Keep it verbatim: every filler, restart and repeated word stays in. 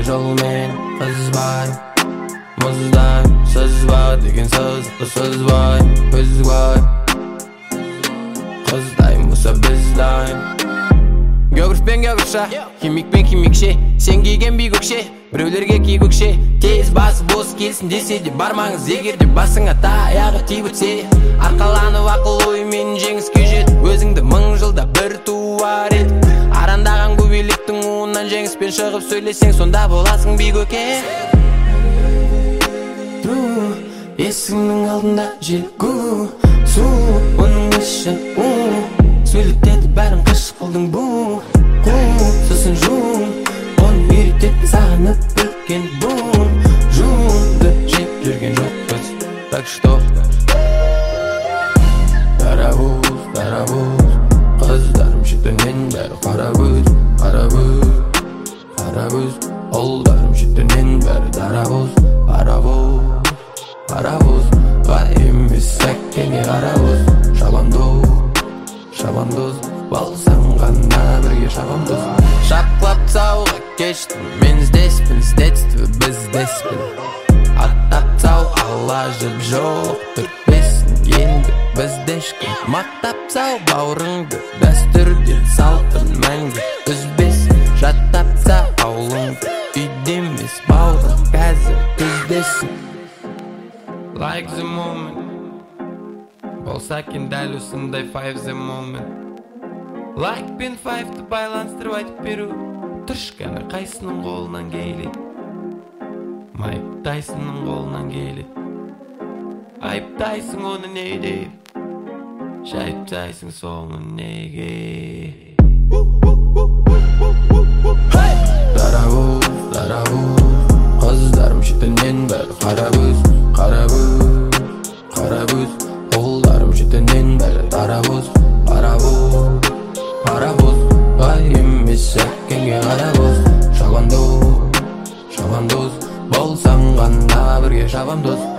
жолмен қызбай мұздай сызба деген сызықы сызбай көзбай қыздай мұса біздай географ пен географша химик пен химикше сен киген би көкше біреулерге ки көкше тез басы бос келсін десе де бармаңыз егер де басыңа таяғы тиіп өтсе арқаланып ақыл оймен жеңіске жет өзіңді мың жылда бір туар едік арандаған көбелектің уынан жеңіспен шығып сөйлесең сонда боласың би көке есігінің алдында жел гу су оның іші у сөйлетеді бәрін қыш қылдың бу қу сосын жуын оны үйрететін сағынып өткен буын жуынды жеп жүрген жоқпыз так что дарабуз дарабуз қыздарым шетінен бәрі қара көз қара көз қара көз ұлдарым шетінен бәрі дарабуз паровоз паровоз бай емес сәккене қарауыз шабандоз шабандоз болсаң ғана бірге шабандоз шапқылап тауға кештім мен іздеспін с детства біздеспін аттап тау алла жып жоқ түртпесін енді біздешкін мақтап тау бауырыңды дәстүрден салтын мәңгі үзбесін жаттап та аулыңды үйде емес бауырым қазір күздесін like the moment болса екен дәл осындай five the moment like пен five'ты байланыстырып айтып беру тұршқаны қайсының қолынан келеді Майк Тайсонның қолынан келеді айыптайсың оны не деп шайыптайсың соны неге дарабуз дарабуз қыздарым шетінен бәрі қара көз қара көз қара көз ұлдарым шетінен бәрі дарабуз паровоз паровоз бай емес сәккенге қарабоз шабандоз шабандоз болсаң ғана бірге шабандоз